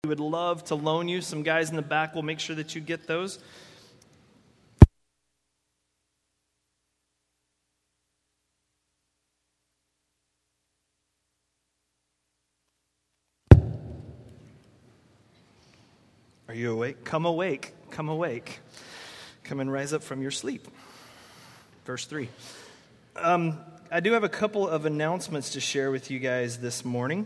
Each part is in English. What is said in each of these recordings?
We would love to loan you. Some guys in the back will make sure that you get those. Are you awake? Come awake. Come awake. Come and rise up from your sleep. Verse 3. I do have a couple of announcements to share with you guys this morning.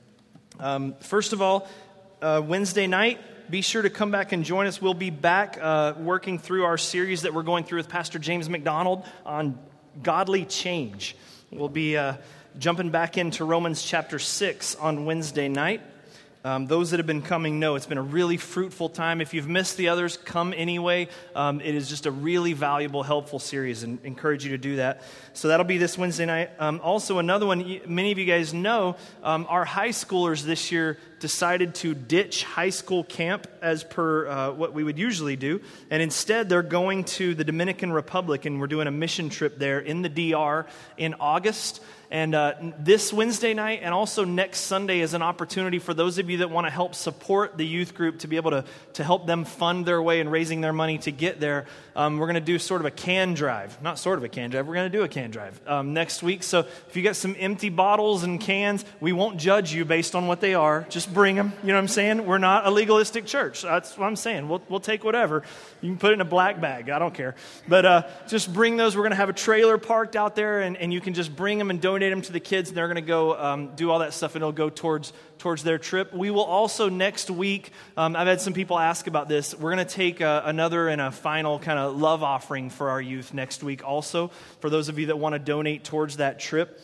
First of all, Wednesday night, be sure to come back and join us. We'll be back working through our series that we're going through with Pastor James McDonald on godly change. We'll be jumping back into Romans chapter 6 on Wednesday night. Those that have been coming know it's been a really fruitful time. If you've missed the others, come anyway. It is just a really valuable, helpful series, and encourage you to do that. So that'll be this Wednesday night. Also, another one, many of you guys know, our high schoolers this year decided to ditch high school camp as per what we would usually do, and instead they're going to the Dominican Republic, and we're doing a mission trip there in the DR in August. And this Wednesday night and also next Sunday is an opportunity for those of you that want to help support the youth group to be able to help them fund their way in raising their money to get there. We're going to do sort of a can drive. Not sort of a can drive. We're going to do a can drive next week. So if you got some empty bottles and cans, we won't judge you based on what they are. Just bring them. You know what I'm saying? We're not a legalistic church. That's what I'm saying. We'll take whatever. You can put it in a black bag. I don't care. But just bring those. We're going to have a trailer parked out there, and you can just bring them and donate them to the kids, and they're going to go do all that stuff, and it'll go towards their trip. We will also next week, I've had some people ask about this, we're going to take another and a final kind of love offering for our youth next week also, for those of you that want to donate towards that trip.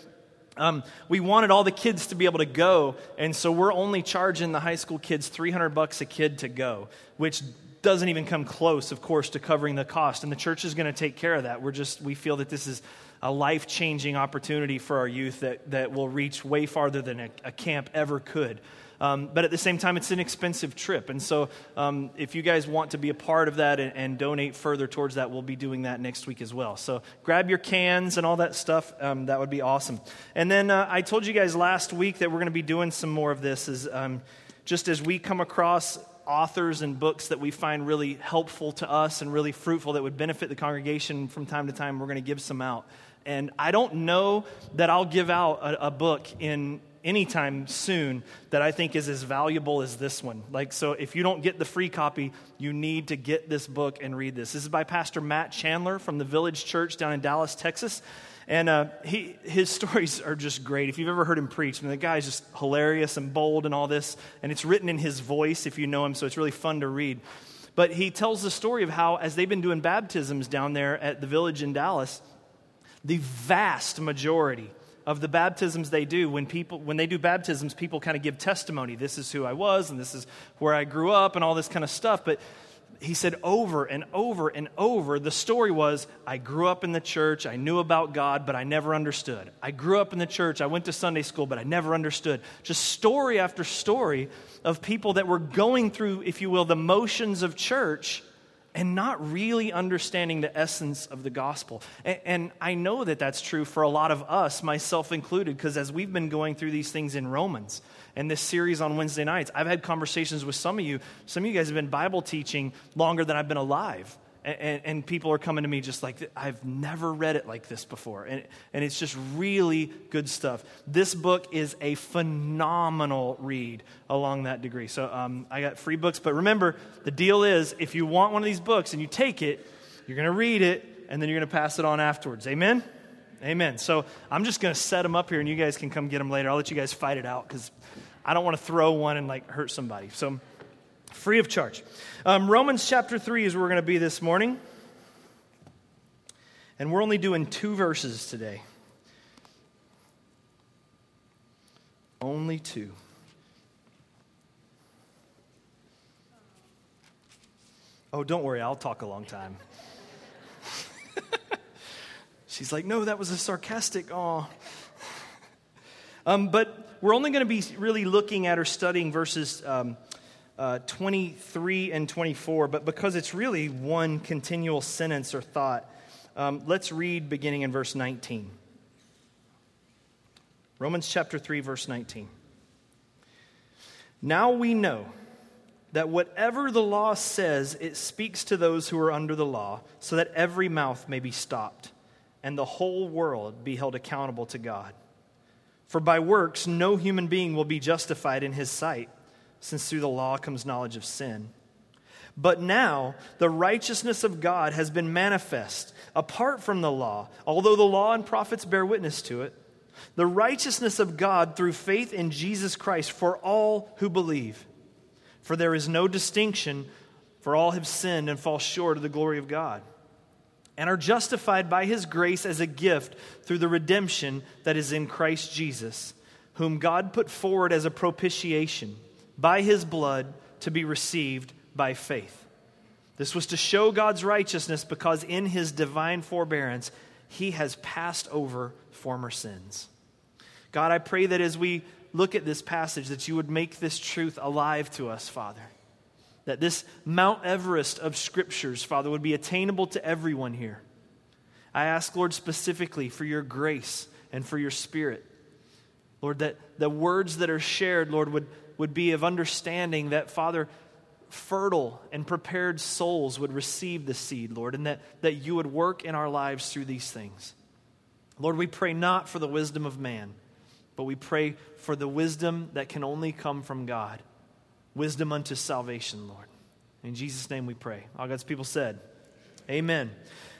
We wanted all the kids to be able to go, and so we're only charging the high school kids $300 a kid to go, which doesn't even come close, of course, to covering the cost, and the church is going to take care of that. We feel that this is a life-changing opportunity for our youth that will reach way farther than a camp ever could. But at the same time, it's an expensive trip. And so if you guys want to be a part of that and donate further towards that, we'll be doing that next week as well. So grab your cans and all that stuff. That would be awesome. And then I told you guys last week that we're going to be doing some more of this. Just as we come across authors and books that we find really helpful to us and really fruitful that would benefit the congregation from time to time, we're going to give some out. And I don't know that I'll give out a book in anytime soon that I think is as valuable as this one. So if you don't get the free copy, you need to get this book and read this. This is by Pastor Matt Chandler from the Village Church down in Dallas, Texas. And his stories are just great. If you've ever heard him preach, the guy's just hilarious and bold and all this. And it's written in his voice if you know him, so it's really fun to read. But he tells the story of how, as they've been doing baptisms down there at the Village in Dallas, the vast majority of the baptisms they do, when they do baptisms, people kind of give testimony. This is who I was, and this is where I grew up, and all this kind of stuff. But he said over and over and over, the story was, I grew up in the church, I knew about God, but I never understood. I grew up in the church, I went to Sunday school, but I never understood. Just story after story of people that were going through, if you will, the motions of church and not really understanding the essence of the gospel. And I know that that's true for a lot of us, myself included, because as we've been going through these things in Romans and this series on Wednesday nights, I've had conversations with some of you. Some of you guys have been Bible teaching longer than I've been alive. And people are coming to me just like, I've never read it like this before. And it's just really good stuff. This book is a phenomenal read along that degree. So I got free books. But remember, the deal is, if you want one of these books and you take it, you're going to read it, and then you're going to pass it on afterwards. Amen? Amen. So I'm just going to set them up here, and you guys can come get them later. I'll let you guys fight it out, because I don't want to throw one and hurt somebody. So free of charge. Romans chapter 3 is where we're going to be this morning. And we're only doing 2 verses today. Only 2. Oh, don't worry, I'll talk a long time. She's like, no, that was a sarcastic, aw. But we're only going to be really looking at or studying verses 23 and 24, but because it's really one continual sentence or thought, let's read beginning in verse 19. Romans chapter 3, verse 19. Now we know that whatever the law says, it speaks to those who are under the law, so that every mouth may be stopped, and the whole world be held accountable to God. For by works no human being will be justified in his sight, since through the law comes knowledge of sin. But now the righteousness of God has been manifest, apart from the law, although the law and prophets bear witness to it. The righteousness of God through faith in Jesus Christ for all who believe. For there is no distinction, for all have sinned and fall short of the glory of God, and are justified by his grace as a gift through the redemption that is in Christ Jesus, whom God put forward as a propitiation by his blood to be received by faith. This was to show God's righteousness, because in his divine forbearance he has passed over former sins. God, I pray that as we look at this passage, that you would make this truth alive to us, Father. That this Mount Everest of Scriptures, Father, would be attainable to everyone here. I ask, Lord, specifically for your grace and for your Spirit. Lord, that the words that are shared, Lord, would be of understanding that, Father, fertile and prepared souls would receive the seed, Lord, and that you would work in our lives through these things. Lord, we pray not for the wisdom of man, but we pray for the wisdom that can only come from God. Wisdom unto salvation, Lord. In Jesus' name we pray. All God's people said, amen.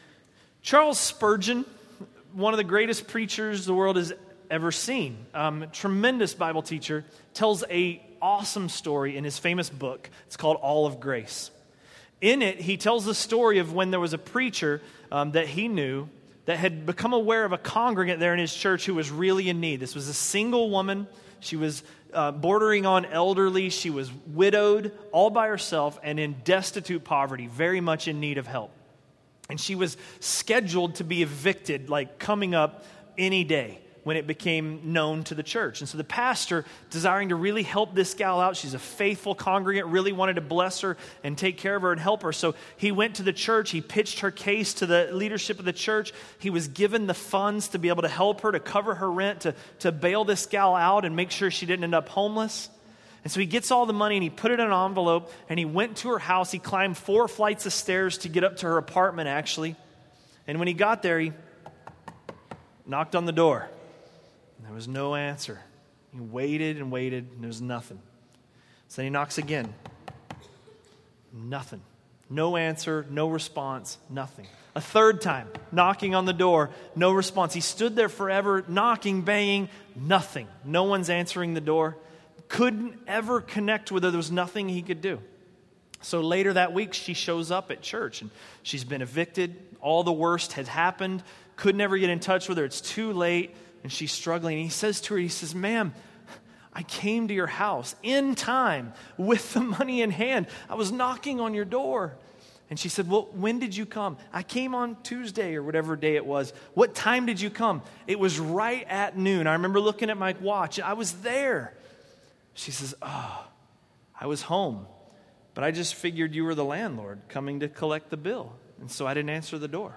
Charles Spurgeon, one of the greatest preachers the world has ever seen, tremendous Bible teacher, tells an awesome story in his famous book. It's called All of Grace. In it, he tells the story of when there was a preacher that he knew that had become aware of a congregant there in his church who was really in need. This was a single woman. She was bordering on elderly. She was widowed, all by herself, and in destitute poverty, very much in need of help. And she was scheduled to be evicted, like coming up any day, when it became known to the church. And so the pastor, desiring to really help this gal out, she's a faithful congregant, really wanted to bless her and take care of her and help her. So he went to the church, he pitched her case to the leadership of the church. He was given the funds to be able to help her, to cover her rent, to bail this gal out and make sure she didn't end up homeless. And so he gets all the money and he put it in an envelope and he went to her house. He climbed 4 flights of stairs to get up to her apartment, actually. And when he got there, he knocked on the door. There was no answer. He waited and waited, and there was nothing. So then he knocks again. Nothing. No answer, no response, nothing. A third time, knocking on the door, no response. He stood there forever, knocking, banging, nothing. No one's answering the door. Couldn't ever connect with her. There was nothing he could do. So later that week, she shows up at church, and she's been evicted. All the worst had happened. Could never get in touch with her. It's too late. And she's struggling. And he says to her, he says, "Ma'am, I came to your house in time with the money in hand. I was knocking on your door." And she said, "Well, when did you come?" "I came on Tuesday," or whatever day it was. "What time did you come?" "It was right at noon. I remember looking at my watch. I was there." She says, "Oh, I was home, but I just figured you were the landlord coming to collect the bill. And so I didn't answer the door."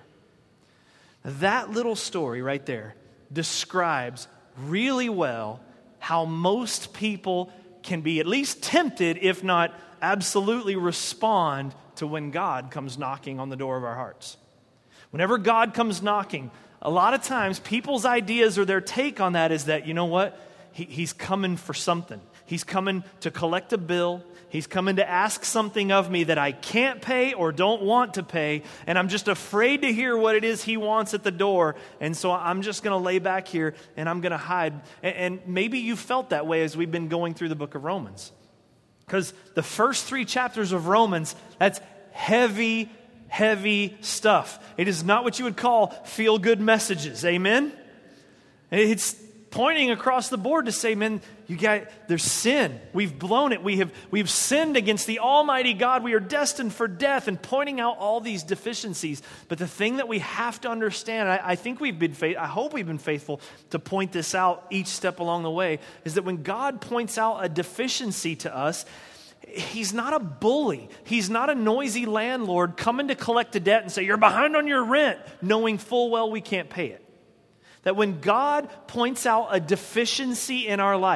That little story right there describes really well how most people can be at least tempted, if not absolutely respond to when God comes knocking on the door of our hearts. Whenever God comes knocking, a lot of times people's ideas or their take on that is that, you know what? He's coming for something. He's coming to collect a bill. He's coming to ask something of me that I can't pay or don't want to pay, and I'm just afraid to hear what it is he wants at the door, and so I'm just going to lay back here and I'm going to hide. And maybe you felt that way as we've been going through the book of Romans. Because the first 3 chapters of Romans, that's heavy, heavy stuff. It is not what you would call feel-good messages, amen? It's pointing across the board to say, man, there's sin. We've blown it. We've sinned against the Almighty God. We are destined for death, and pointing out all these deficiencies. But the thing that we have to understand, I think I hope we've been faithful to point this out each step along the way, is that when God points out a deficiency to us, He's not a bully. He's not a noisy landlord coming to collect a debt and say, "You're behind on your rent," knowing full well we can't pay it. That when God points out a deficiency in our life,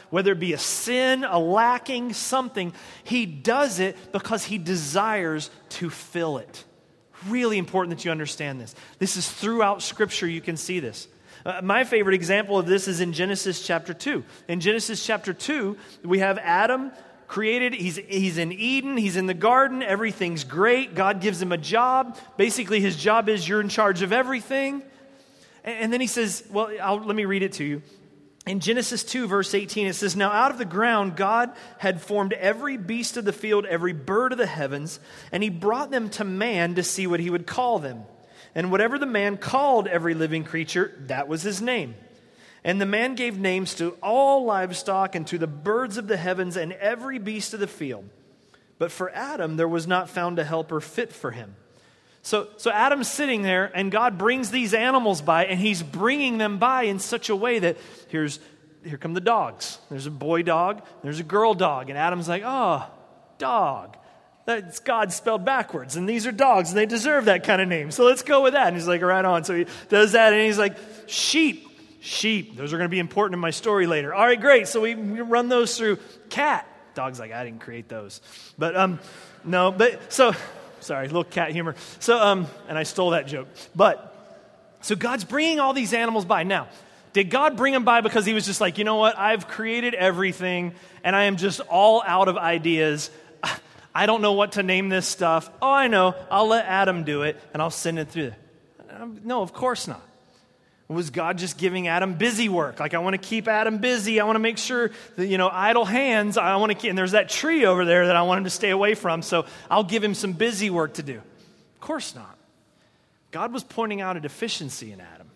whether it be a sin, a lacking, something, he does it because he desires to fill it. Really important that you understand this. This is throughout Scripture, you can see this. My favorite example of this is in Genesis chapter 2. In Genesis chapter 2, we have Adam created. He's in Eden. He's in the garden. Everything's great. God gives him a job. Basically, his job is you're in charge of everything. And then he says, well, let me read it to you. In Genesis 2, verse 18, it says, "Now out of the ground God had formed every beast of the field, every bird of the heavens, and he brought them to man to see what he would call them. And whatever the man called every living creature, that was his name. And the man gave names to all livestock and to the birds of the heavens and every beast of the field. But for Adam there was not found a helper fit for him." So Adam's sitting there, and God brings these animals by, and he's bringing them by in such a way that here come the dogs. There's a boy dog, there's a girl dog, and Adam's like, oh, dog. That's God spelled backwards, and these are dogs, and they deserve that kind of name. So let's go with that. And he's like, right on. So he does that, and he's like, sheep. Those are going to be important in my story later. All right, great. So we run those through. Cat. Dog's like, I didn't create those. Sorry, a little cat humor. And I stole that joke. So God's bringing all these animals by. Now, did God bring them by because he was just like, you know what? I've created everything, and I am just all out of ideas. I don't know what to name this stuff. Oh, I know. I'll let Adam do it, and I'll send it through. No, of course not. Was God just giving Adam busy work? Like, I want to keep Adam busy. I want to make sure that, idle hands, I want to keep, and there's that tree over there that I want him to stay away from, so I'll give him some busy work to do. Of course not. God was pointing out a deficiency in Adam.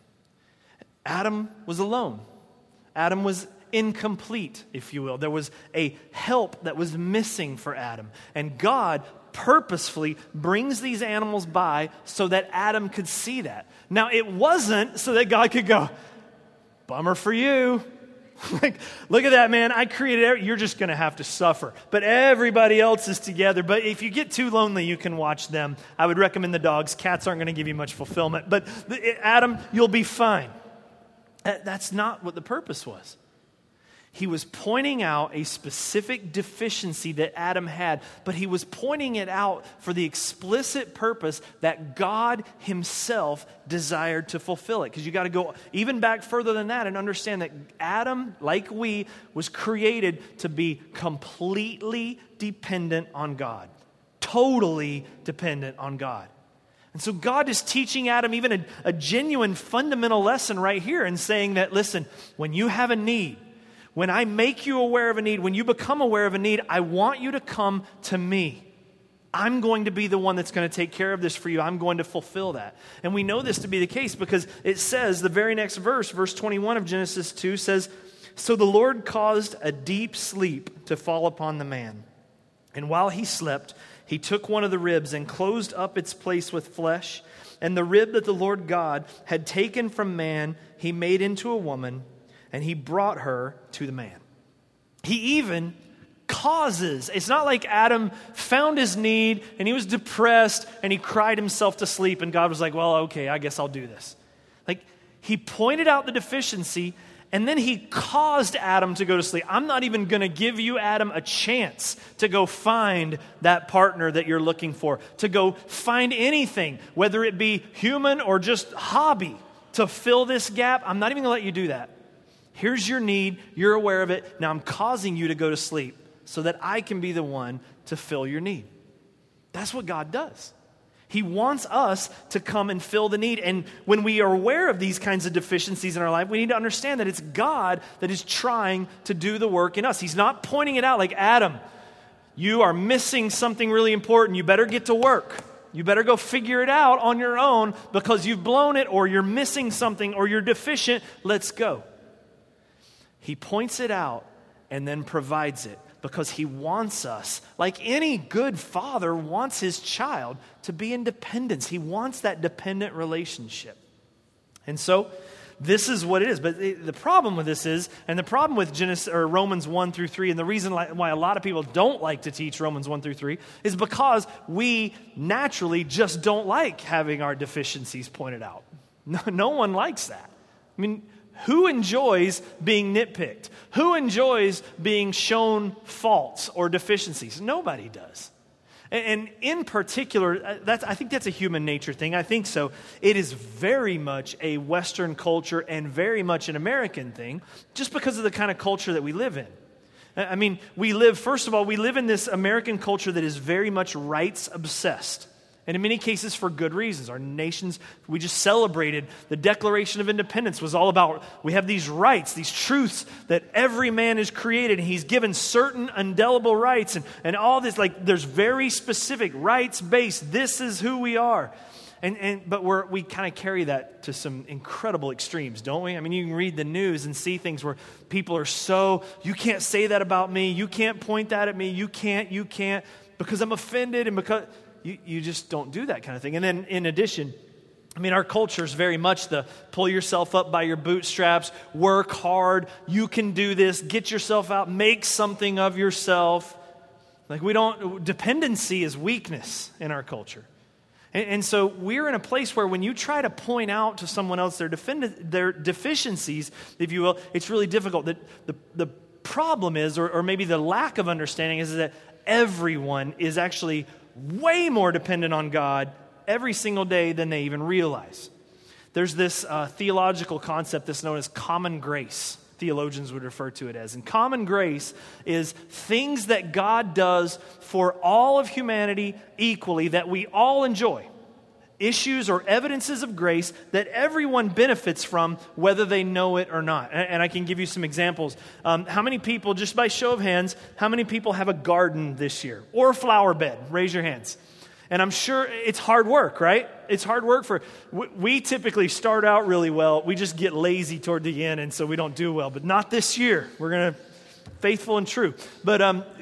Adam was alone. Adam was incomplete, if you will. There was a help that was missing for Adam. And God purposefully brings these animals by so that Adam could see that. Now, it wasn't so that God could go, bummer for you. Like, look at that, man. I created you're just going to have to suffer. But everybody else is together. But if you get too lonely, you can watch them. I would recommend the dogs. Cats aren't going to give you much fulfillment. But Adam, you'll be fine. That's not what the purpose was. He was pointing out a specific deficiency that Adam had, but he was pointing it out for the explicit purpose that God himself desired to fulfill it. Because you got to go even back further than that and understand that Adam, like we, was created to be completely dependent on God. Totally dependent on God. And so God is teaching Adam even a genuine fundamental lesson right here and saying that, listen, when you have a need, when I make you aware of a need, when you become aware of a need, I want you to come to me. I'm going to be the one that's going to take care of this for you. I'm going to fulfill that. And we know this to be the case because it says, the very next verse, verse 21 of Genesis 2 says, "So the Lord caused a deep sleep to fall upon the man. And while he slept, he took one of the ribs and closed up its place with flesh. And the rib that the Lord God had taken from man, he made into a woman, and he brought her to the man." He even causes. It's not like Adam found his need and he was depressed and he cried himself to sleep and God was like, well, okay, I guess I'll do this. Like, he pointed out the deficiency and then he caused Adam to go to sleep. I'm not even going to give you, Adam, a chance to go find that partner that you're looking for, to go find anything, whether it be human or just hobby, to fill this gap. I'm not even going to let you do that. Here's your need. You're aware of it. Now I'm causing you to go to sleep so that I can be the one to fill your need. That's what God does. He wants us to come and fill the need. And when we are aware of these kinds of deficiencies in our life, we need to understand that it's God that is trying to do the work in us. He's not pointing it out like, Adam, you are missing something really important. You better get to work. You better go figure it out on your own because you've blown it or you're missing something or you're deficient. Let's go. He points it out and then provides it because he wants us, like any good father wants his child to be in dependence. He wants that dependent relationship. And so this is what it is. But the problem with this is, and the problem with Romans 1 through 3, and the reason why a lot of people don't like to teach Romans 1 through 3 is because we naturally just don't like having our deficiencies pointed out. No one likes that. I mean, who enjoys being nitpicked? Who enjoys being shown faults or deficiencies? Nobody does. And in particular, I think that's a human nature thing. I think so. It is very much a Western culture and very much an American thing, just because of the kind of culture that we live in. I mean, first of all, we live in this American culture that is very much rights obsessed. And in many cases for good reasons. Our nations, we just celebrated the Declaration of Independence was all about, we have these rights, these truths that every man is created, and he's given certain indelible rights, and all this, like there's very specific rights-based, this is who we are. But we kind of carry that to some incredible extremes, don't we? I mean, you can read the news and see things where people are so, you can't say that about me, you can't point that at me, you can't, because I'm offended and because... You just don't do that kind of thing. And then in addition, I mean, our culture is very much the pull yourself up by your bootstraps, work hard, you can do this, get yourself out, make something of yourself. Like dependency is weakness in our culture. And so we're in a place where when you try to point out to someone else their deficiencies, if you will, it's really difficult. The problem is, or maybe the lack of understanding is that everyone is actually way more dependent on God every single day than they even realize. There's this theological concept that's known as common grace. Theologians would refer to it as. And common grace is things that God does for all of humanity equally that we all enjoy. Issues or evidences of grace that everyone benefits from, whether they know it or not. And I can give you some examples. How many people, just by show of hands, how many people have a garden this year? Or a flower bed? Raise your hands. And I'm sure it's hard work, right? It's hard work we typically start out really well. We just get lazy toward the end, and so we don't do well. But not this year. We're going to faithful and true. But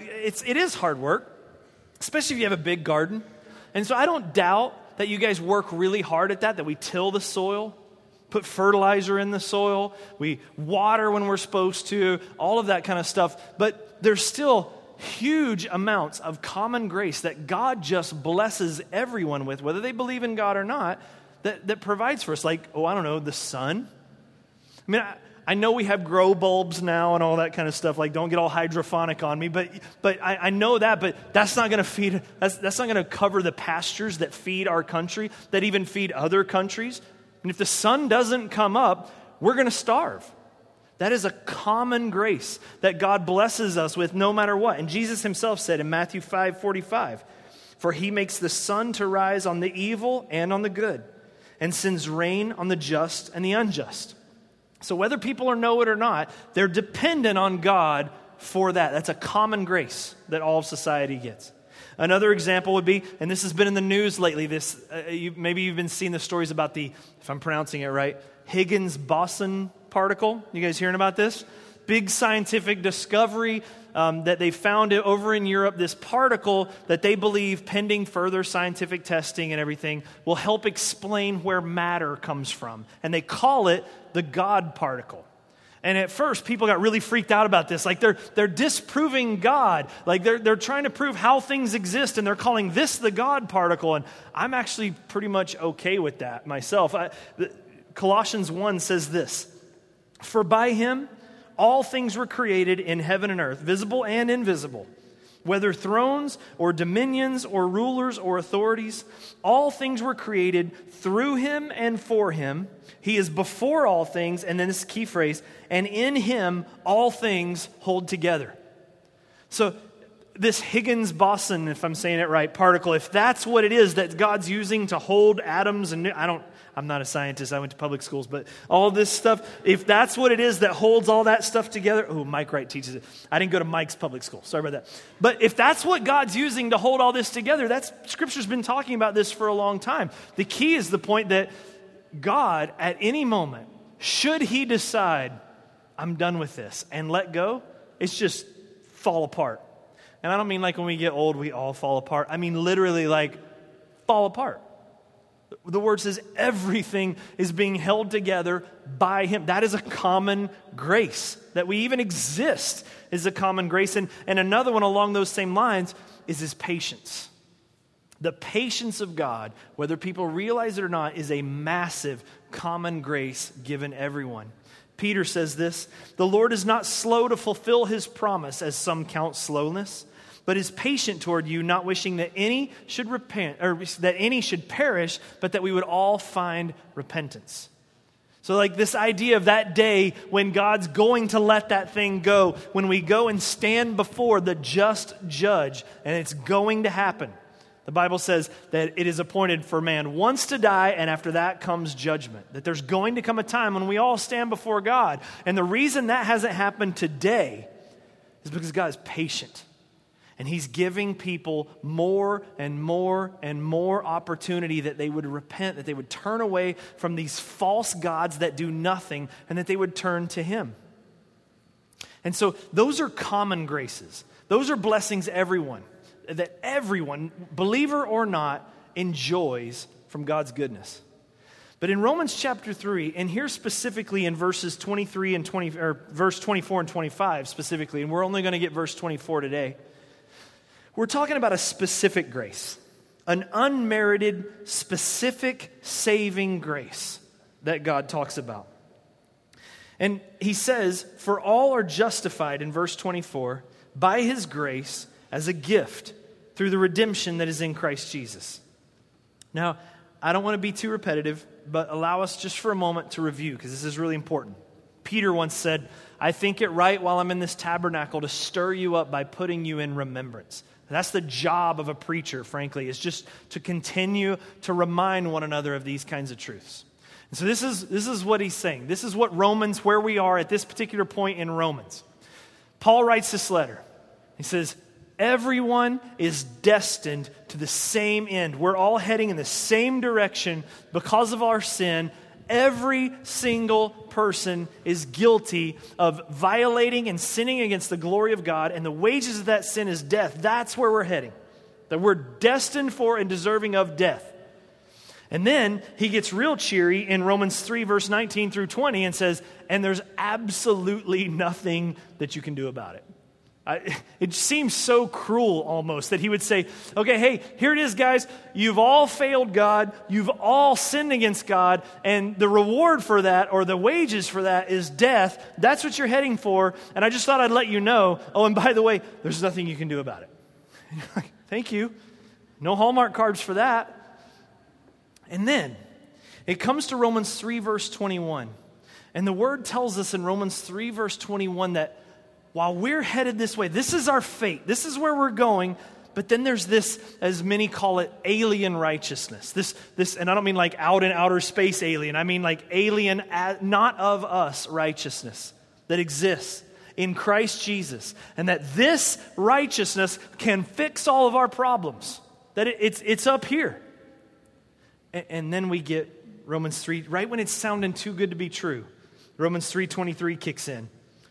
it is hard work, especially if you have a big garden. And so I don't doubt that you guys work really hard at that we till the soil, put fertilizer in the soil, we water when we're supposed to, all of that kind of stuff. But there's still huge amounts of common grace that God just blesses everyone with, whether they believe in God or not, that provides for us. Like, the sun. I mean, I know we have grow bulbs now and all that kind of stuff. Like, don't get all hydroponic on me, but I know that. But that's not going to feed. That's not going to cover the pastures that feed our country, that even feed other countries. And if the sun doesn't come up, we're going to starve. That is a common grace that God blesses us with, no matter what. And Jesus Himself said in Matthew 5:45, "For He makes the sun to rise on the evil and on the good, and sends rain on the just and the unjust." So whether people know it or not, they're dependent on God for that. That's a common grace that all of society gets. Another example would be, and this has been in the news lately, maybe you've been seeing the stories about if I'm pronouncing it right, Higgs-boson particle. You guys hearing about this? Big scientific discovery that they found it over in Europe, this particle that they believe, pending further scientific testing and everything, will help explain where matter comes from. And they call it the God particle. And at first, people got really freaked out about this. Like, they're disproving God. Like, they're trying to prove how things exist, and they're calling this the God particle. And I'm actually pretty much okay with that myself. Colossians 1 says this, "For by Him all things were created in heaven and earth, visible and invisible, whether thrones or dominions or rulers or authorities. All things were created through Him and for Him. He is before all things," and then this key phrase, "and in Him all things hold together." So this Higgs-boson, if I'm saying it right, particle, if that's what it is that God's using to hold atoms, and I'm not a scientist, I went to public schools, but all this stuff, if that's what it is that holds all that stuff together, Mike Wright teaches it. I didn't go to Mike's public school, sorry about that. But if that's what God's using to hold all this together, Scripture's been talking about this for a long time. The key is the point that God, at any moment, should He decide, I'm done with this, and let go, it's just fall apart. And I don't mean like when we get old, we all fall apart. I mean literally like fall apart. The word says everything is being held together by Him. That is a common grace. That we even exist is a common grace. And another one along those same lines is His patience. The patience of God, whether people realize it or not, is a massive common grace given everyone. Peter says this, "The Lord is not slow to fulfill his promise, as some count slowness, but is patient toward you, not wishing that any should repent, or that any should perish, but that we would all find repentance." So like this idea of that day when God's going to let that thing go, when we go and stand before the just judge, and it's going to happen. The Bible says that it is appointed for man once to die, and after that comes judgment. That there's going to come a time when we all stand before God. And the reason that hasn't happened today is because God is patient. And he's giving people more and more and more opportunity that they would repent, that they would turn away from these false gods that do nothing, and that they would turn to him. And so those are common graces. Those are blessings that everyone, believer or not, enjoys from God's goodness. But in Romans chapter 3, and here specifically in verses 23 and 20, or verse 24 and 25 specifically, and we're only going to get verse 24 today, we're talking about a specific grace, an unmerited, specific saving grace that God talks about. And he says, "For all are justified," in verse 24, "by his grace as a gift through the redemption that is in Christ Jesus." Now, I don't want to be too repetitive, but allow us just for a moment to review, because this is really important. Peter once said, "I think it right while I'm in this tabernacle to stir you up by putting you in remembrance." That's the job of a preacher, frankly, is just to continue to remind one another of these kinds of truths. And so this is what he's saying. This is what Romans, where we are at this particular point in Romans. Paul writes this letter. He says, everyone is destined to the same end. We're all heading in the same direction because of our sin. Every single person is guilty of violating and sinning against the glory of God, and the wages of that sin is death. That's where we're heading. That we're destined for and deserving of death. And then he gets real cheery in Romans 3, verse 19 through 20, and says, and there's absolutely nothing that you can do about it. It seems so cruel almost that he would say, okay, hey, here it is, guys. You've all failed God. You've all sinned against God. And the reward for that, or the wages for that, is death. That's what you're heading for. And I just thought I'd let you know. Oh, and by the way, there's nothing you can do about it. And you're like, thank you. No Hallmark cards for that. And then it comes to Romans 3, verse 21. And the word tells us in Romans 3, verse 21 that while we're headed this way, this is our fate, this is where we're going, but then there's this, as many call it, alien righteousness. This, and I don't mean like out in outer space alien, I mean like alien, not of us righteousness that exists in Christ Jesus. And that this righteousness can fix all of our problems. That it's up here. And then we get Romans 3, right when it's sounding too good to be true. Romans 3:23 kicks in.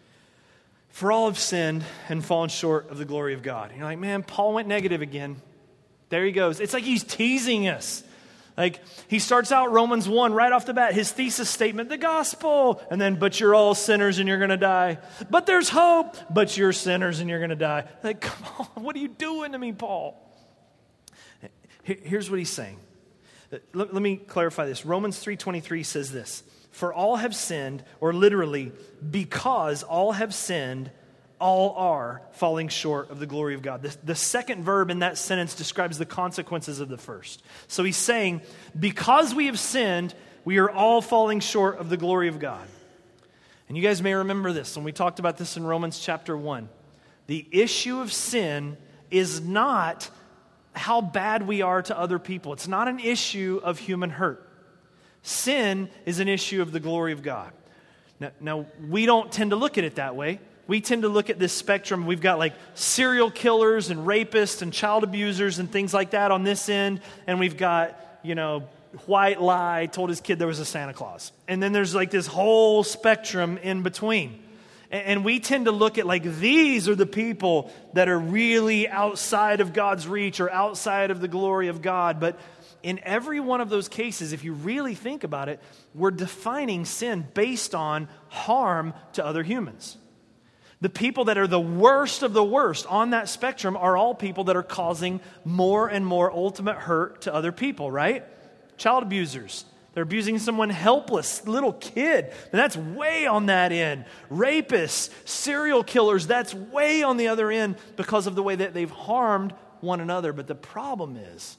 For all have sinned and fallen short of the glory of God. And you're like, man, Paul went negative again. There he goes. It's like he's teasing us. Like he starts out Romans 1 right off the bat, his thesis statement, the gospel. And then, but you're all sinners and you're going to die. But there's hope, but you're sinners and you're going to die. Like, come on, what are you doing to me, Paul? Here's what he's saying. Let me clarify this. Romans 3:23 says this. For all have sinned, or literally, because all have sinned, all are falling short of the glory of God. The second verb in that sentence describes the consequences of the first. So he's saying, because we have sinned, we are all falling short of the glory of God. And you guys may remember this when we talked about this in Romans chapter 1. The issue of sin is not how bad we are to other people. It's not an issue of human hurt. Sin is an issue of the glory of God. Now, we don't tend to look at it that way. We tend to look at this spectrum. We've got like serial killers and rapists and child abusers and things like that on this end. And we've got, white lie, told his kid there was a Santa Claus. And then there's like this whole spectrum in between. And we tend to look at like these are the people that are really outside of God's reach or outside of the glory of God. But in every one of those cases, if you really think about it, we're defining sin based on harm to other humans. The people that are the worst of the worst on that spectrum are all people that are causing more and more ultimate hurt to other people, right? Child abusers, They're abusing someone helpless, little kid, and that's way on that end. Rapists, serial killers, that's way on the other end because of the way that they've harmed one another. But the problem is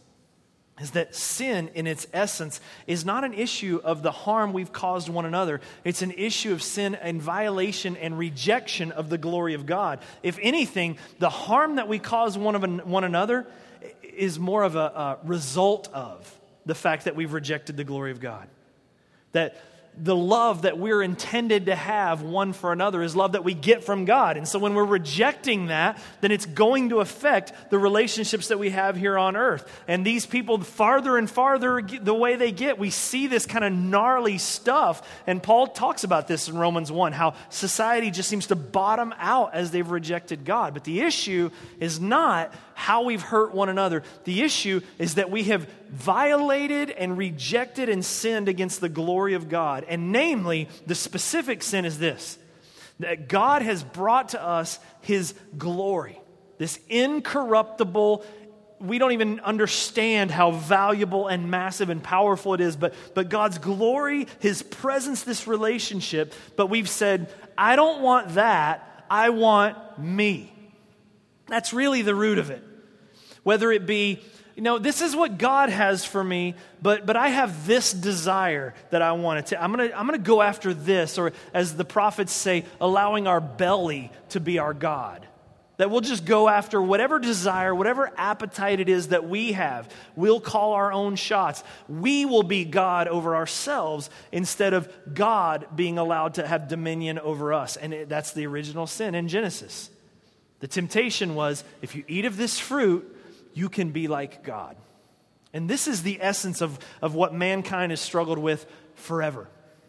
that sin in its essence is not an issue of the harm we've caused one another. It's an issue of sin and violation and rejection of the glory of God. If anything, the harm that we cause one another is more of a result of the fact that we've rejected the glory of God. That the love that we're intended to have one for another is love that we get from God. And so when we're rejecting that, then it's going to affect the relationships that we have here on earth. And these people, farther and farther the way they get, we see this kind of gnarly stuff. And Paul talks about this in Romans 1, how society just seems to bottom out as they've rejected God. But the issue is not how we've hurt one another. The issue is that we have violated and rejected and sinned against the glory of God. And namely, the specific sin is this: that God has brought to us His glory, this incorruptible. We don't even understand how valuable and massive and powerful it is, but God's glory, His presence, this relationship. But we've said, I don't want that, I want me. That's really the root of it. Whether it be, this is what God has for me, but I have this desire that I want to. I'm gonna go after this, or as the prophets say, allowing our belly to be our God. That we'll just go after whatever desire, whatever appetite it is that we have. We'll call our own shots. We will be God over ourselves instead of God being allowed to have dominion over us. And that's the original sin in Genesis. The temptation was, if you eat of this fruit, you can be like God. And this is the essence of what mankind has struggled with forever.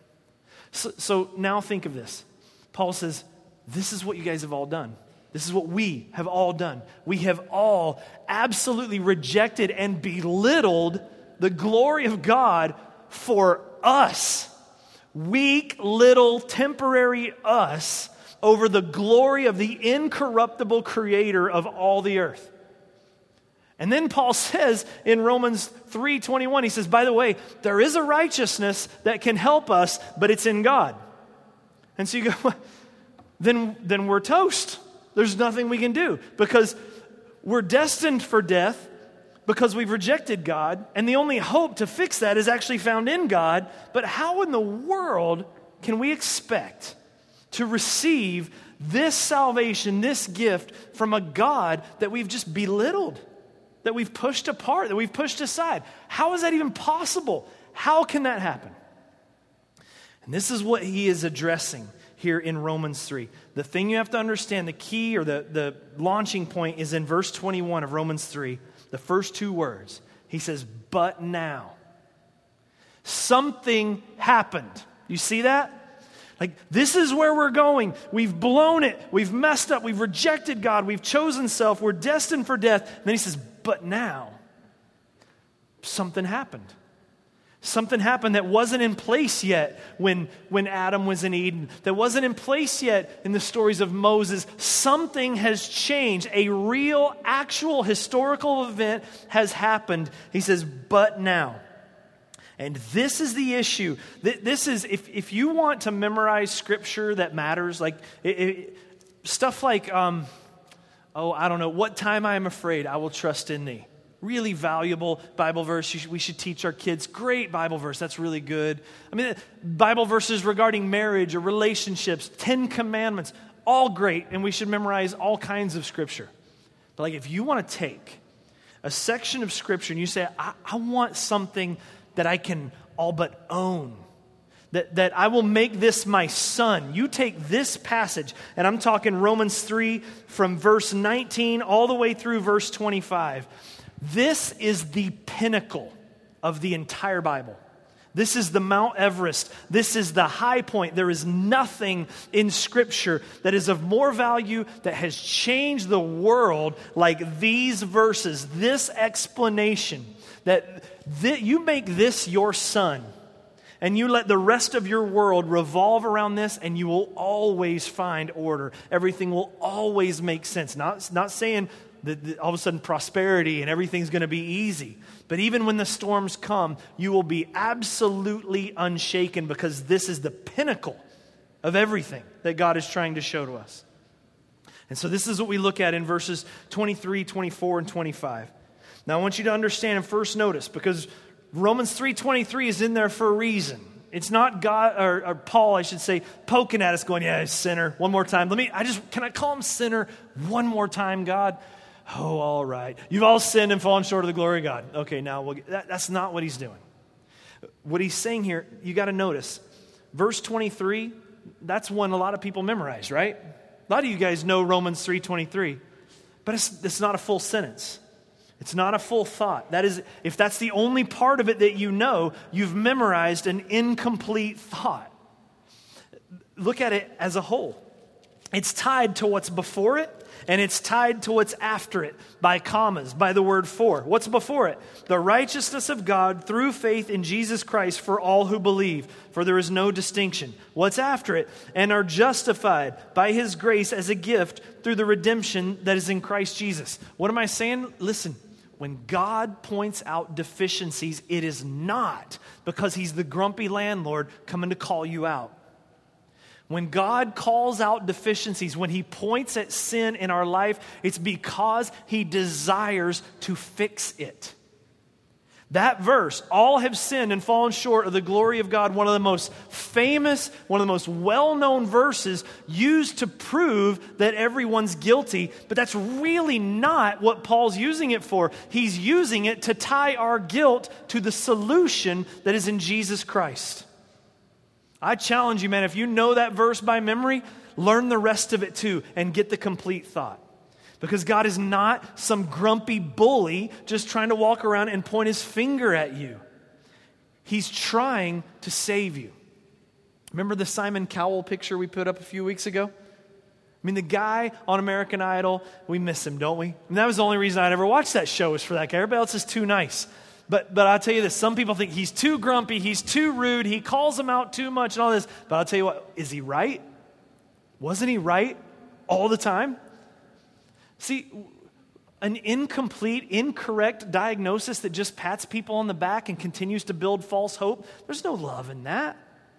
So now think of this. Paul says, this is what you guys have all done. This is what we have all done. We have all absolutely rejected and belittled the glory of God for us. Weak, little, temporary us over the glory of the incorruptible creator of all the earth. And then Paul says in Romans 3:21, he says, by the way, there is a righteousness that can help us, but it's in God. And so you go, then we're toast. There's nothing we can do because we're destined for death because we've rejected God, and the only hope to fix that is actually found in God. But how in the world can we expect to receive this salvation, this gift from a God that we've just belittled, that we've pushed apart, that we've pushed aside? How is that even possible? How can that happen? And this is what he is addressing here in Romans 3. The thing you have to understand, the key or the launching point is in verse 21 of Romans 3, the first two words. He says, but now. Something happened. You see that? Like, this is where we're going. We've blown it. We've messed up. We've rejected God. We've chosen self. We're destined for death. And then he says, but now, something happened. Something happened that wasn't in place yet when Adam was in Eden. That wasn't in place yet in the stories of Moses. Something has changed. A real, actual, historical event has happened. He says, but now. And this is the issue. This is, if you want to memorize scripture that matters, like stuff like, I don't know, what time I am afraid, I will trust in thee. Really valuable Bible verse. We should teach our kids. Great Bible verse. That's really good. I mean, Bible verses regarding marriage or relationships, 10 Commandments, all great. And we should memorize all kinds of scripture. But like, if you want to take a section of scripture and you say, I want something that I can all but own, that I will make this my son. You take this passage, and I'm talking Romans 3 from verse 19 all the way through verse 25. This is the pinnacle of the entire Bible. This is the Mount Everest. This is the high point. There is nothing in Scripture that is of more value, that has changed the world like these verses, this explanation, that you make this your son, and you let the rest of your world revolve around this, and you will always find order. Everything will always make sense. Not saying all of a sudden prosperity and everything's going to be easy. But even when the storms come, you will be absolutely unshaken, because this is the pinnacle of everything that God is trying to show to us. And so this is what we look at in verses 23, 24, and 25. Now I want you to understand and first notice, because Romans 3:23 is in there for a reason. It's not God or Paul, I should say, poking at us going, yeah, sinner, one more time. Can I call him sinner one more time, God? Oh, all right. You've all sinned and fallen short of the glory of God. Okay, now that's not what he's doing. What he's saying here, you got to notice, verse 23, that's one a lot of people memorize, right? A lot of you guys know Romans 3:23, but it's not a full sentence. It's not a full thought. That is, if that's the only part of it that you know, you've memorized an incomplete thought. Look at it as a whole. It's tied to what's before it, and it's tied to what's after it by commas, by the word for. What's before it? The righteousness of God through faith in Jesus Christ for all who believe, for there is no distinction. What's after it? And are justified by his grace as a gift through the redemption that is in Christ Jesus. What am I saying? Listen. When God points out deficiencies, it is not because he's the grumpy landlord coming to call you out. When God calls out deficiencies, when he points at sin in our life, it's because he desires to fix it. That verse, all have sinned and fallen short of the glory of God, one of the most famous, one of the most well-known verses used to prove that everyone's guilty, but that's really not what Paul's using it for. He's using it to tie our guilt to the solution that is in Jesus Christ. I challenge you, man, if you know that verse by memory, learn the rest of it too and get the complete thought. Because God is not some grumpy bully just trying to walk around and point his finger at you. He's trying to save you. Remember the Simon Cowell picture we put up a few weeks ago? I mean, the guy on American Idol, we miss him, don't we? And that was the only reason I'd ever watched that show, was for that guy. Everybody else is too nice. But I'll tell you this, some people think he's too grumpy, he's too rude, he calls them out too much and all this. But I'll tell you what, is he right? Wasn't he right all the time? See, an incomplete, incorrect diagnosis that just pats people on the back and continues to build false hope, there's no love in that.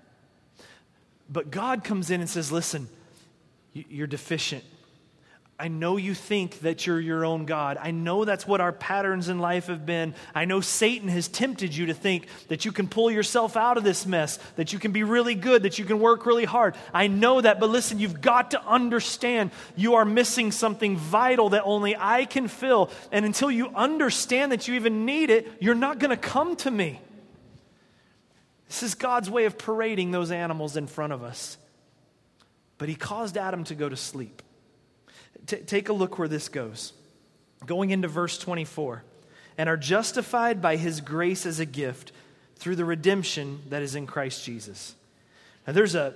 But God comes in and says, listen, you're deficient. I know you think that you're your own God. I know that's what our patterns in life have been. I know Satan has tempted you to think that you can pull yourself out of this mess, that you can be really good, that you can work really hard. I know that, but listen, you've got to understand you are missing something vital that only I can fill. And until you understand that you even need it, you're not going to come to me. This is God's way of parading those animals in front of us. But he caused Adam to go to sleep. Take a look where this goes. Going into verse 24. And are justified by his grace as a gift through the redemption that is in Christ Jesus. Now there's a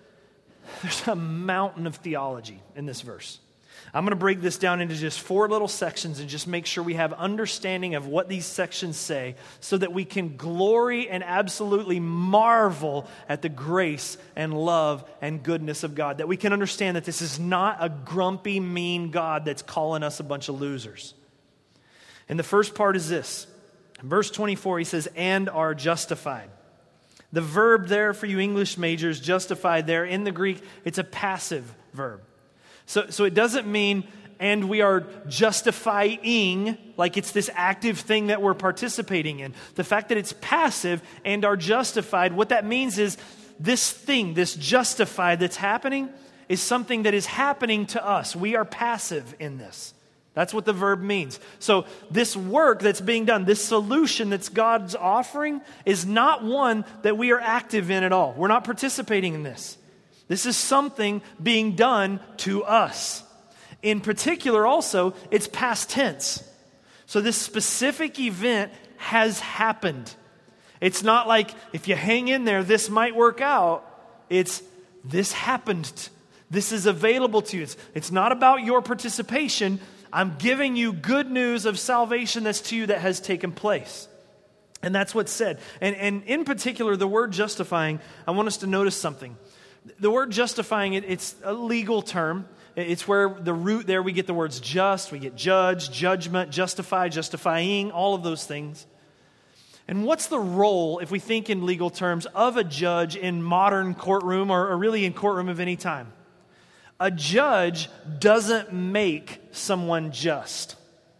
mountain of theology in this verse. I'm going to break this down into just 4 little sections and just make sure we have understanding of what these sections say so that we can glory and absolutely marvel at the grace and love and goodness of God. That we can understand that this is not a grumpy, mean God that's calling us a bunch of losers. And the first part is this. In verse 24, he says, and are justified. The verb there for you English majors, justified there, in the Greek, it's a passive verb. So it doesn't mean, and we are justifying, like it's this active thing that we're participating in. The fact that it's passive and are justified, what that means is this thing, this justified that's happening, is something that is happening to us. We are passive in this. That's what the verb means. So this work that's being done, this solution that's God's offering, is not one that we are active in at all. We're not participating in this. This is something being done to us. In particular also, it's past tense. So this specific event has happened. It's not like, if you hang in there, this might work out. It's, this happened. This is available to you. It's not about your participation. I'm giving you good news of salvation that's to you that has taken place. And that's what's said. And in particular, the word justifying, I want us to notice something. The word justifying, it's a legal term, It's where the root there we get the words just, we get judge, judgment, justify, justifying, all of those things. And what's the role, if we think in legal terms, of a judge in modern courtroom or really in courtroom of any time? A judge doesn't make someone just.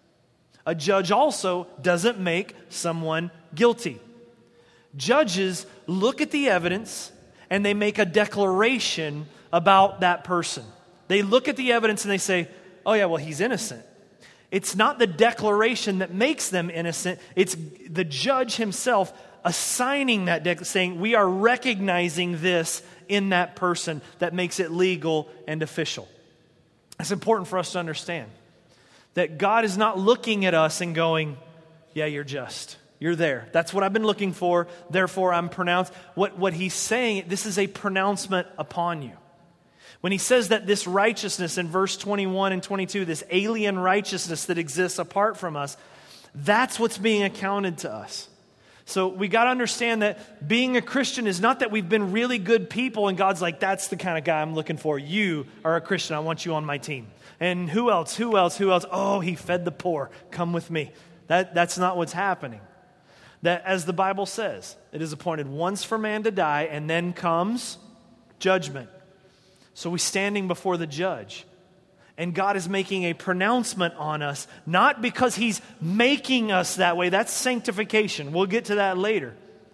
A judge also doesn't make someone guilty. Judges look at the evidence and they make a declaration about that person. They look at the evidence and they say, oh yeah, well, he's innocent. It's not the declaration that makes them innocent. It's the judge himself assigning that, saying we are recognizing this in that person that makes it legal and official. It's important for us to understand that God is not looking at us and going, yeah, you're just. You're there. That's what I've been looking for. Therefore, I'm pronounced. What he's saying, this is a pronouncement upon you. When he says that this righteousness in verse 21 and 22, this alien righteousness that exists apart from us, that's what's being accounted to us. So we got to understand that being a Christian is not that we've been really good people and God's like, that's the kind of guy I'm looking for. You are a Christian. I want you on my team. And who else? Who else? Who else? Oh, he fed the poor. Come with me. That's not what's happening. That, as the Bible says, it is appointed once for man to die, and then comes judgment. So we're standing before the judge. And God is making a pronouncement on us, not because he's making us that way. That's sanctification. We'll get to that later.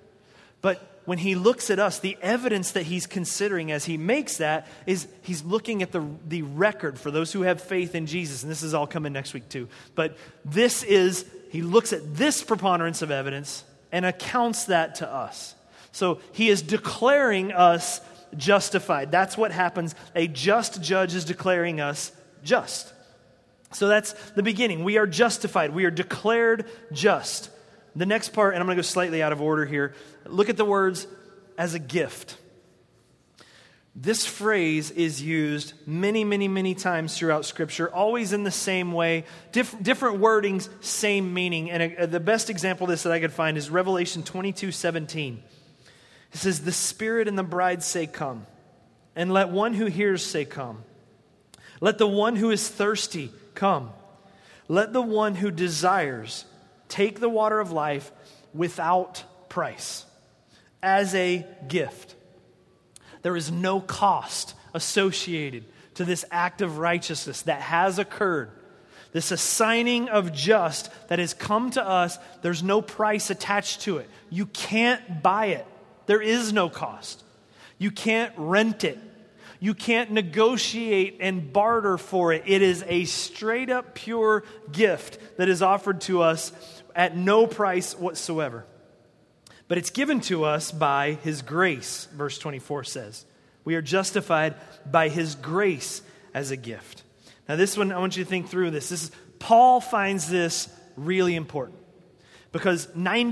But when he looks at us, the evidence that he's considering as he makes that is he's looking at the record for those who have faith in Jesus. And this is all coming next week too. But this is, he looks at this preponderance of evidence and accounts that to us. So he is declaring us justified. That's what happens. A just judge is declaring us just. So that's the beginning. We are justified. We are declared just. The next part, and I'm going to go slightly out of order here. Look at the words, as a gift. This phrase is used many, many, many times throughout Scripture, always in the same way, different wordings, same meaning. And the best example of this that I could find is Revelation 22:17. It says, the Spirit and the bride say, come. And let one who hears say, come. Let the one who is thirsty come. Let the one who desires take the water of life without price, as a gift. There is no cost associated to this act of righteousness that has occurred. This assigning of just that has come to us, there's no price attached to it. You can't buy it. There is no cost. You can't rent it. You can't negotiate and barter for it. It is a straight up pure gift that is offered to us at no price whatsoever. But it's given to us by His grace, verse 24 says. We are justified by His grace as a gift. Now this one, I want you to think through this. Paul finds this really important. Because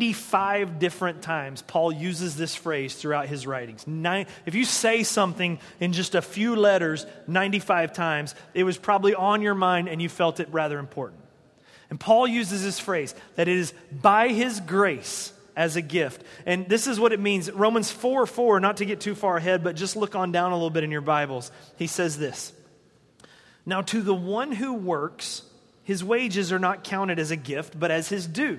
95 different times Paul uses this phrase throughout his writings. If you say something in just a few letters 95 times, it was probably on your mind and you felt it rather important. And Paul uses this phrase, that it is by his grace as a gift. And this is what it means. Romans 4:4, not to get too far ahead, but just look on down a little bit in your Bibles. He says this, now to the one who works, his wages are not counted as a gift, but as his due.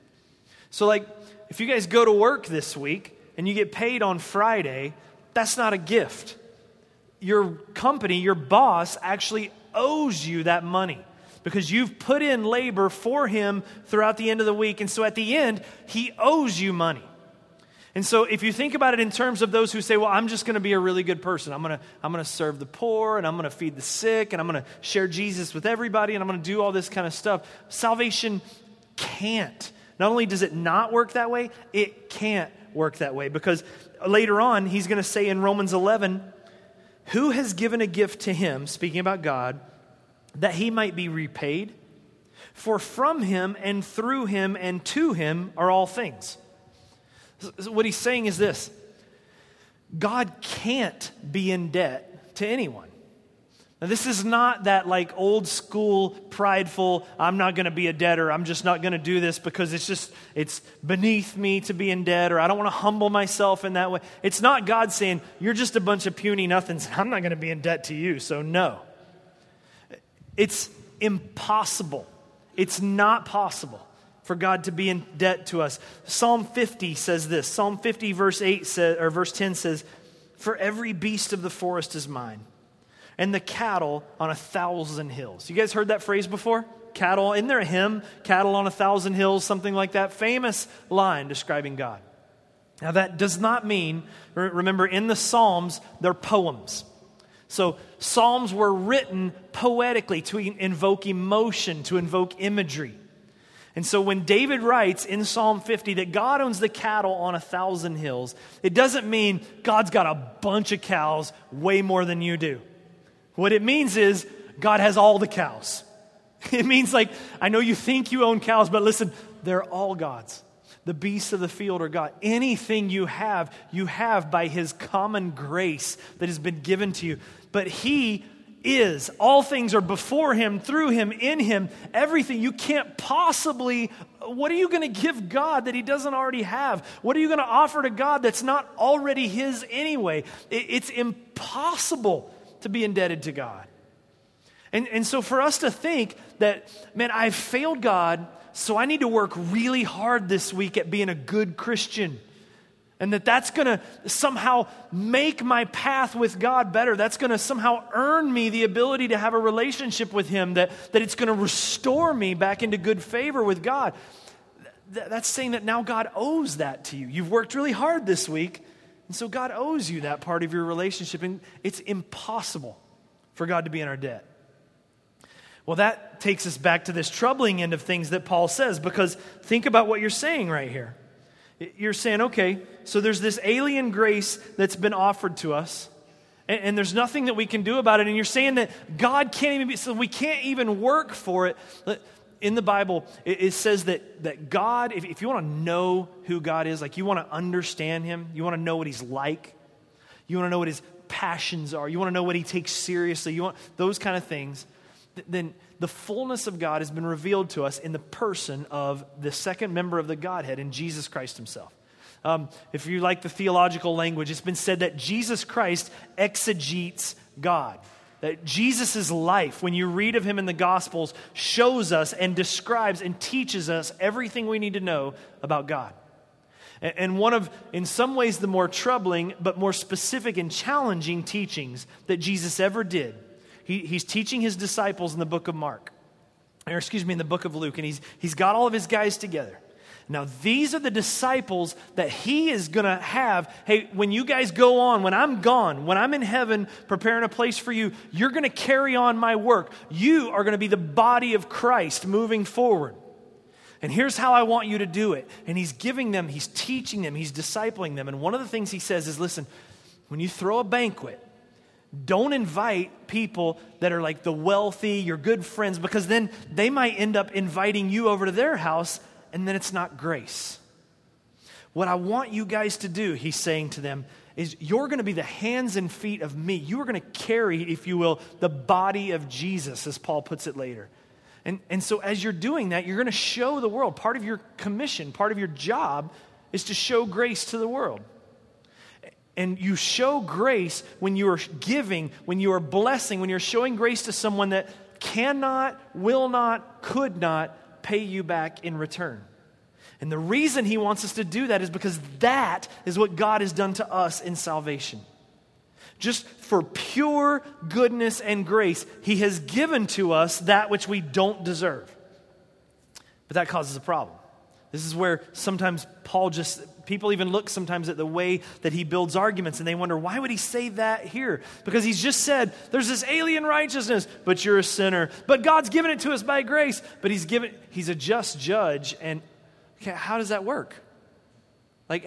So like, if you guys go to work this week and you get paid on Friday, that's not a gift. Your company, your boss, actually owes you that money because you've put in labor for him throughout the end of the week. And so at the end, he owes you money. And so if you think about it in terms of those who say, well, I'm just going to be a really good person. I'm going to serve the poor, and I'm going to feed the sick, and I'm going to share Jesus with everybody, and I'm going to do all this kind of stuff. Salvation can't. Not only does it not work that way, it can't work that way. Because later on, he's going to say in Romans 11, who has given a gift to him, speaking about God, that he might be repaid? For from him and through him and to him are all things. So what he's saying is this: God can't be in debt to anyone. Now, this is not that like old school, prideful, I'm not going to be a debtor, I'm just not going to do this because it's beneath me to be in debt, or I don't want to humble myself in that way. It's not God saying, you're just a bunch of puny nothings, I'm not going to be in debt to you, so no. It's impossible. It's not possible for God to be in debt to us. Psalm 50 says this. Psalm 50 verse 8 says, or verse 10 says, "For every beast of the forest is mine, and the cattle on 1,000 hills." You guys heard that phrase before? Cattle, isn't there a hymn? Cattle on 1,000 hills, something like that. Famous line describing God. Now that does not mean, remember in the Psalms, they're poems. So Psalms were written poetically to invoke emotion, to invoke imagery. And so when David writes in Psalm 50 that God owns the cattle on 1,000 hills, it doesn't mean God's got a bunch of cows way more than you do. What it means is God has all the cows. It means like, I know you think you own cows, but listen, they're all God's. The beasts of the field are God. Anything you have by His common grace that has been given to you. But He is. All things are before Him, through Him, in Him. Everything. You can't possibly, what are you going to give God that He doesn't already have? What are you going to offer to God that's not already His anyway? It's impossible to be indebted to God. And so for us to think that, man, I've failed God, so I need to work really hard this week at being a good Christian. And that's going to somehow make my path with God better. That's going to somehow earn me the ability to have a relationship with Him, that it's going to restore me back into good favor with God. That's saying that now God owes that to you. You've worked really hard this week, and so God owes you that part of your relationship. And it's impossible for God to be in our debt. Well, that takes us back to this troubling end of things that Paul says, because think about what you're saying right here. You're saying, okay, so there's this alien grace that's been offered to us, and there's nothing that we can do about it. And you're saying that God can't even be, so we can't even work for it. In the Bible, it says that God, if you want to know who God is, like you want to understand Him, you want to know what He's like, you want to know what His passions are, you want to know what He takes seriously, you want those kind of things, then the fullness of God has been revealed to us in the person of the second member of the Godhead, in Jesus Christ Himself. If you like the theological language, it's been said that Jesus Christ exegetes God. That Jesus' life, when you read of Him in the Gospels, shows us and describes and teaches us everything we need to know about God. And one of, in some ways, the more troubling but more specific and challenging teachings that Jesus ever did, He's teaching His disciples in the book of in the book of Luke, and he's got all of His guys together. Now, these are the disciples that He is going to have. Hey, when you guys go on, when I'm gone, when I'm in heaven preparing a place for you, you're going to carry on my work. You are going to be the body of Christ moving forward. And here's how I want you to do it. And He's giving them, He's teaching them, He's discipling them. And one of the things He says is, listen, when you throw a banquet, don't invite people that are like the wealthy, your good friends, because then they might end up inviting you over to their house, and then it's not grace. What I want you guys to do, He's saying to them, is you're going to be the hands and feet of me. You are going to carry, if you will, the body of Jesus, as Paul puts it later. And so as you're doing that, you're going to show the world. Part of your commission, part of your job is to show grace to the world. And you show grace when you are giving, when you are blessing, when you're showing grace to someone that cannot, will not, could not pay you back in return. And the reason He wants us to do that is because that is what God has done to us in salvation. Just for pure goodness and grace, He has given to us that which we don't deserve. But that causes a problem. This is where sometimes people even look sometimes at the way that he builds arguments, and they wonder, why would he say that here? Because he's just said, there's this alien righteousness, but you're a sinner. But God's given it to us by grace. But He's a just judge. And okay, how does that work? Like,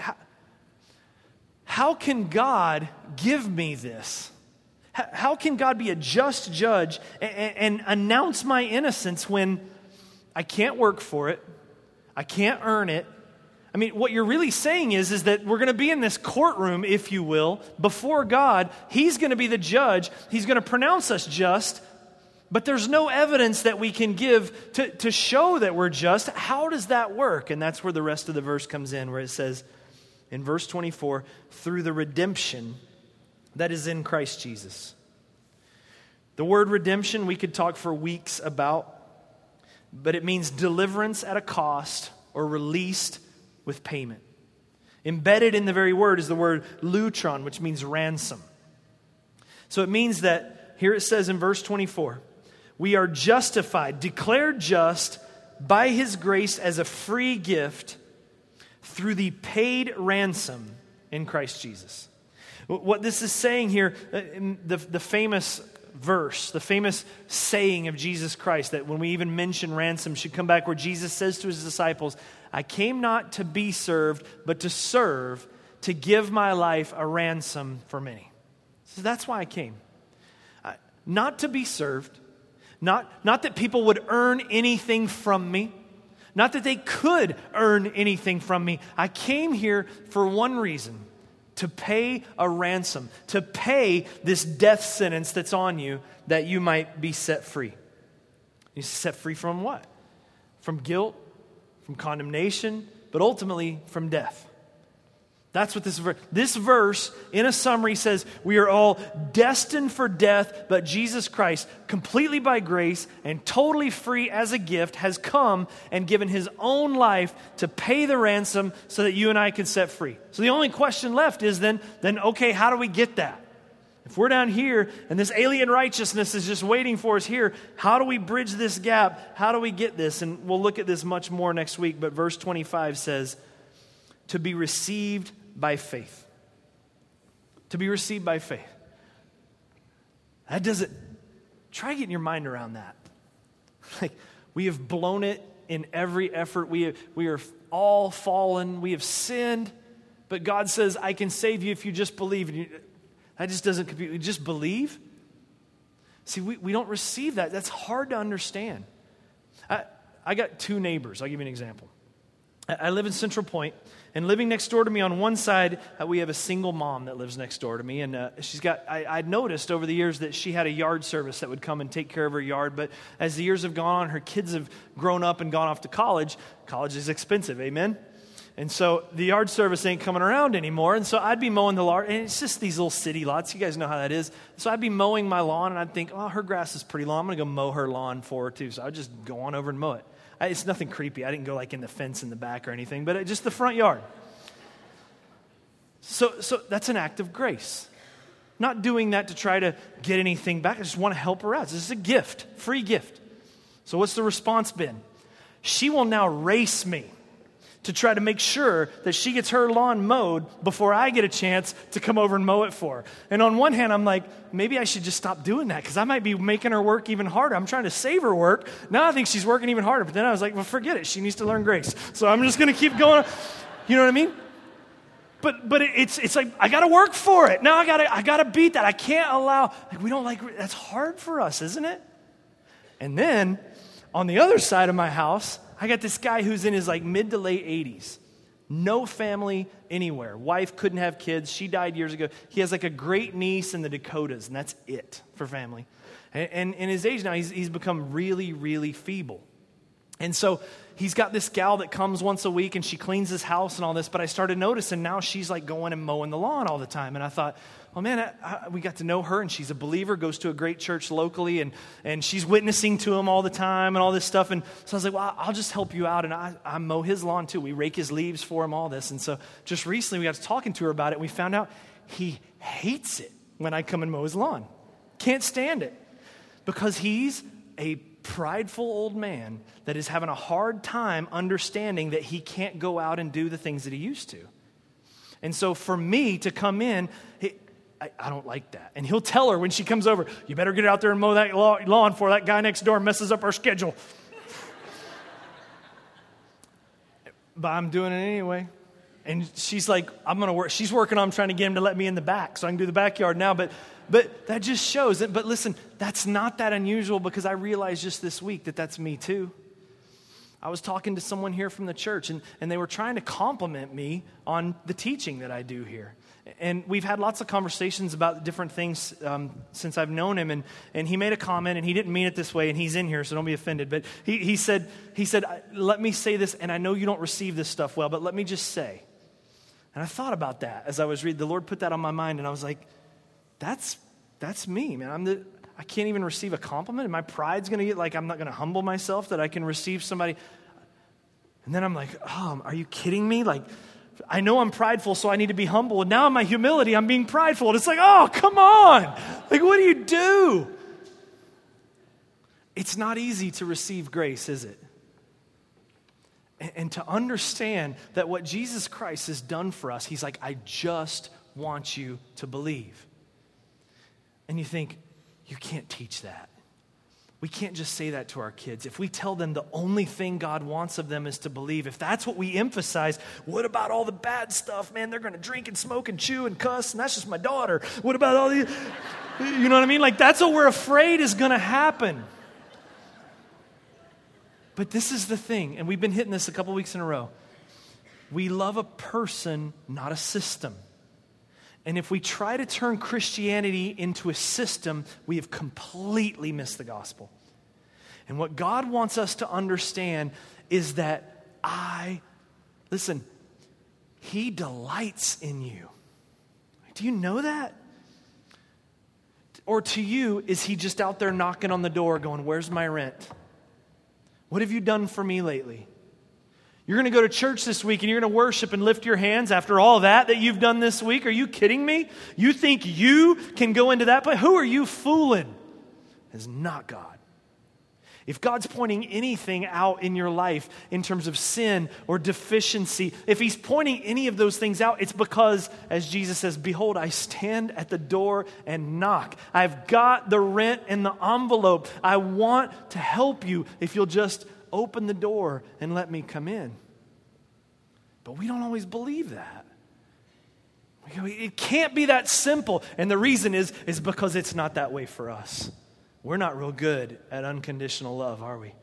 how can God give me this? How can God be a just judge and announce my innocence when I can't work for it? I can't earn it. I mean, what you're really saying is that we're going to be in this courtroom, if you will, before God. He's going to be the judge. He's going to pronounce us just, but there's no evidence that we can give to show that we're just. How does that work? And that's where the rest of the verse comes in, where it says in verse 24, through the redemption that is in Christ Jesus. The word redemption we could talk for weeks about, but it means deliverance at a cost or released with payment. Embedded in the very word is the word lutron, which means ransom. So it means that, here it says in verse 24, we are justified, declared just by His grace as a free gift through the paid ransom in Christ Jesus. What this is saying here, the famous verse, the famous saying of Jesus Christ, that when we even mention ransom should come back, where Jesus says to His disciples, I came not to be served, but to serve, to give my life a ransom for many. So that's why I came. Not to be served, not that people would earn anything from me, not that they could earn anything from me. I came here for one reason, to pay a ransom, to pay this death sentence that's on you, that you might be set free. You're set free from what? From guilt, from condemnation, but ultimately from death. That's what this verse, in a summary, says we are all destined for death, but Jesus Christ, completely by grace and totally free as a gift, has come and given His own life to pay the ransom so that you and I can set free. So the only question left is then okay, how do we get that? If we're down here and this alien righteousness is just waiting for us here, how do we bridge this gap? How do we get this? And we'll look at this much more next week, but verse 25 says, to be received by faith. To be received by faith. That doesn't, try getting your mind around that. Like, we have blown it in every effort. We are all fallen. We have sinned. But God says, I can save you if you just believe. That just doesn't compute. You just believe? See, we don't receive that. That's hard to understand. I got two neighbors. I'll give you an example. I live in Central Point, and living next door to me on one side, we have a single mom that lives next door to me, and she's got, I'd noticed over the years that she had a yard service that would come and take care of her yard, but as the years have gone on, her kids have grown up and gone off to college. College is expensive, amen? And so the yard service ain't coming around anymore, and so I'd be mowing the lawn, and it's just these little city lots. You guys know how that is. So I'd be mowing my lawn, and I'd think, oh, her grass is pretty long. I'm going to go mow her lawn for her too, so I'd just go on over and mow it. It's nothing creepy. I didn't go like in the fence in the back or anything, but just the front yard. So that's an act of grace. Not doing that to try to get anything back. I just want to help her out. This is a gift, free gift. So what's the response been? She will now race me to try to make sure that she gets her lawn mowed before I get a chance to come over and mow it for her. And on one hand, I'm like, maybe I should just stop doing that because I might be making her work even harder. I'm trying to save her work. Now I think she's working even harder. But then I was like, well, forget it. She needs to learn grace. So I'm just going to keep going. You know what I mean? But it's like, I got to work for it. Now I got to beat that. I can't allow, we don't like, that's hard for us, isn't it? And then on the other side of my house, I got this guy who's in his mid to late 80s. No family anywhere. Wife couldn't have kids. She died years ago. He has a great niece in the Dakotas, and that's it for family. And in his age now, he's become really, really feeble. And so he's got this gal that comes once a week, and she cleans his house and all this. But I started noticing now she's going and mowing the lawn all the time. And I thought, well, man, we got to know her, and she's a believer, goes to a great church locally, and she's witnessing to him all the time and all this stuff. And so I was like, well, I'll just help you out, and I mow his lawn too. We rake his leaves for him, all this. And so just recently we got to talking to her about it, and we found out he hates it when I come and mow his lawn. Can't stand it because he's a prideful old man that is having a hard time understanding that he can't go out and do the things that he used to. And so for me to come in, I don't like that. And he'll tell her when she comes over, you better get out there and mow that lawn before that guy next door messes up our schedule. But I'm doing it anyway. And she's like, I'm going to work. She's working on trying to get him to let me in the back so I can do the backyard now. But that just shows it. But listen, that's not that unusual because I realized just this week that that's me too. I was talking to someone here from the church, and they were trying to compliment me on the teaching that I do here. And we've had lots of conversations about different things since I've known him. And he made a comment, and he didn't mean it this way, and he's in here, so don't be offended. But he said, let me say this, and I know you don't receive this stuff well, but let me just say. And I thought about that as I was reading. The Lord put that on my mind, and I was like, that's me, man. I can't even receive a compliment? And my pride's going to get like, I'm not going to humble myself that I can receive somebody. And then I'm like, oh, are you kidding me? Like, I know I'm prideful, so I need to be humble. And now in my humility, I'm being prideful. And it's like, oh, come on. Like, what do you do? It's not easy to receive grace, is it? And to understand that what Jesus Christ has done for us, he's like, I just want you to believe. And you think, you can't teach that. We can't just say that to our kids. If we tell them the only thing God wants of them is to believe, if that's what we emphasize, what about all the bad stuff? Man, they're going to drink and smoke and chew and cuss, and that's just my daughter. What about all these? You know what I mean? Like, that's what we're afraid is going to happen. But this is the thing, and we've been hitting this a couple weeks in a row. We love a person, not a system. And if we try to turn Christianity into a system, we have completely missed the gospel. And what God wants us to understand is that listen, he delights in you. Do you know that? Or to you, is he just out there knocking on the door going, where's my rent? What have you done for me lately? You're going to go to church this week and you're going to worship and lift your hands after all that you've done this week? Are you kidding me? You think you can go into that place? Who are you fooling? It's not God. If God's pointing anything out in your life in terms of sin or deficiency, if he's pointing any of those things out, it's because, as Jesus says, behold, I stand at the door and knock. I've got the rent in the envelope. I want to help you if you'll just open the door and let me come in. But we don't always believe that. We go, it can't be that simple. And the reason is because it's not that way for us. We're not real good at unconditional love, are we?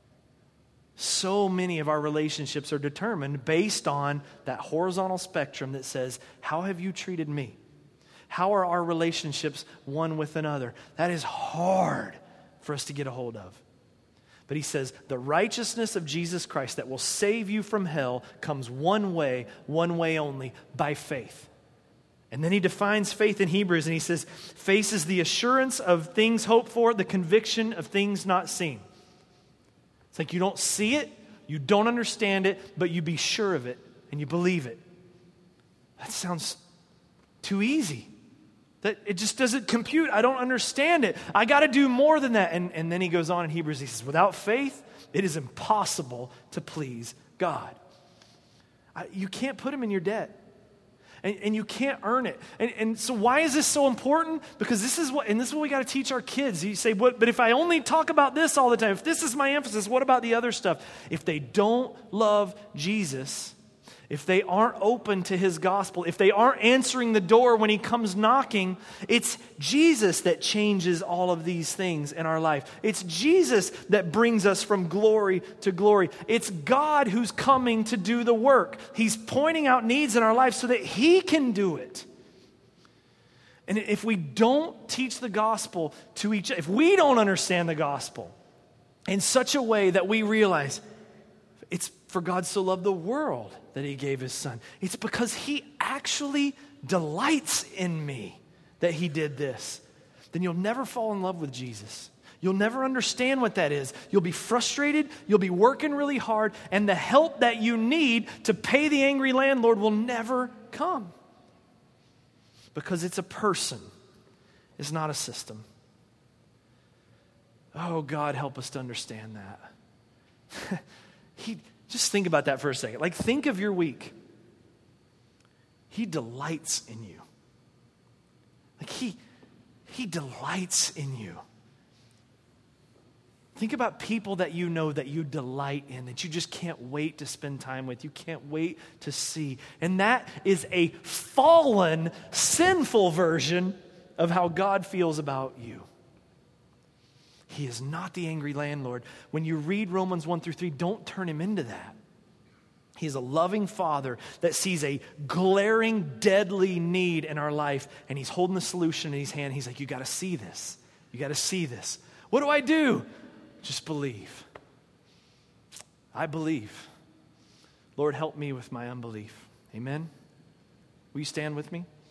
So many of our relationships are determined based on that horizontal spectrum that says, how have you treated me? How are our relationships one with another? That is hard for us to get a hold of. But he says, the righteousness of Jesus Christ that will save you from hell comes one way only, by faith. And then he defines faith in Hebrews, and he says, faith is the assurance of things hoped for, the conviction of things not seen. It's like you don't see it, you don't understand it, but you be sure of it, and you believe it. That sounds too easy. That it just doesn't compute. I don't understand it. I got to do more than that. And then he goes on in Hebrews, he says, without faith, it is impossible to please God. You can't put him in your debt. And you can't earn it. And so why is this so important? Because this is what we got to teach our kids. You say, but if I only talk about this all the time, if this is my emphasis, what about the other stuff? If they don't love Jesus, if they aren't open to his gospel, if they aren't answering the door when he comes knocking, it's Jesus that changes all of these things in our life. It's Jesus that brings us from glory to glory. It's God who's coming to do the work. He's pointing out needs in our life so that he can do it. And if we don't teach the gospel to each other, if we don't understand the gospel in such a way that we realize it's for God so loved the world that he gave his son. It's because he actually delights in me that he did this. Then you'll never fall in love with Jesus. You'll never understand what that is. You'll be frustrated. You'll be working really hard. And the help that you need to pay the angry landlord will never come. Because it's a person. It's not a system. Oh, God, help us to understand that. Just think about that for a second. Like, think of your week. He delights in you. Like, he delights in you. Think about people that you know that you delight in, that you just can't wait to spend time with. You can't wait to see. And that is a fallen, sinful version of how God feels about you. He is not the angry landlord. When you read Romans 1-3, don't turn him into that. He is a loving father that sees a glaring, deadly need in our life, and he's holding the solution in his hand. He's like, you got to see this. You got to see this. What do I do? Just believe. I believe. Lord, help me with my unbelief. Amen? Will you stand with me?